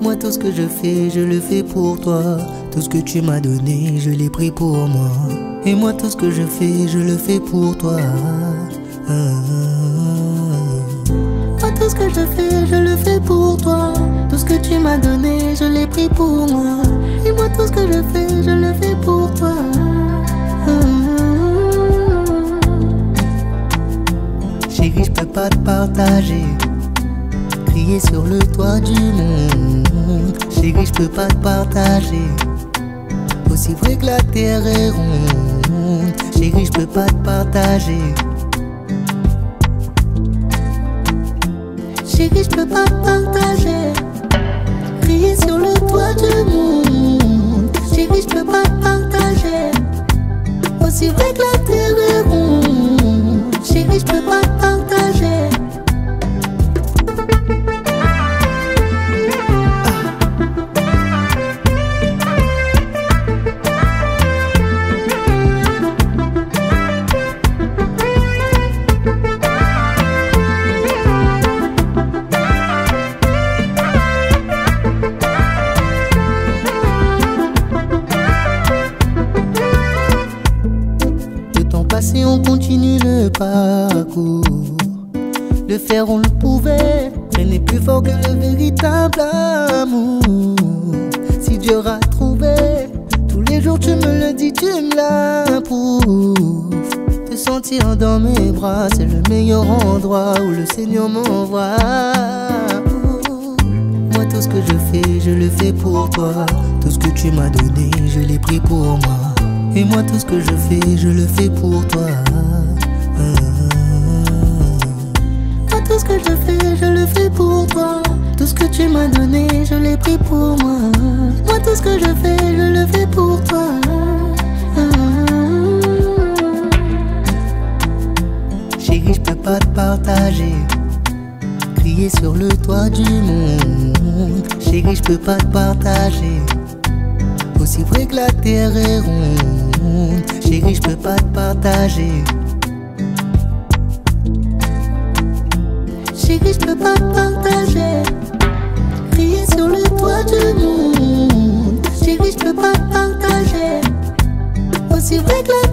moi tout ce que je fais, je le fais pour toi. Tout ce que tu m'as donné, je l'ai pris pour moi. Et moi tout ce que je fais, je le fais pour toi. Moi tout ce que je fais, je le fais pour toi. Tout ce que tu m'as donné, je l'ai pris pour moi. Et moi tout ce que je fais, je le fais pour toi. Chérie, je peux pas te partager. Crier sur le toit du monde. Chérie, je peux pas te partager. Aussi vrai que la terre est ronde. Chérie, je peux pas te partager. Chérie, je peux pas te partager. Crier sur le toit du monde. Chérie, je peux pas te partager. Aussi vrai que la terre est ronde. Chérie, je peux pas te partager. Si on continue le parcours, le faire on le pouvait, rien n'est plus fort que le véritable amour. Si Dieu a trouvé, tous les jours tu me le dis, tu me l'approuves. Te sentir dans mes bras, c'est le meilleur endroit où le Seigneur m'envoie. Moi tout ce que je fais, je le fais pour toi. Tout ce que tu m'as donné, je l'ai pris pour moi. Et moi tout ce que je fais, je le fais pour toi. Moi tout ce que je fais, je le fais pour toi. Tout ce que tu m'as donné, je l'ai pris pour moi. Moi tout ce que je fais, je le fais pour toi. Chérie, je peux pas te partager. Crier sur le toit du monde. Chérie, je peux pas te partager. Aussi vrai que la terre est ronde. Chérie, je peux pas te partager. Chérie, je peux pas te partager. Crier sur le toit du monde. Chérie, je peux pas te partager. Aussi vrai que la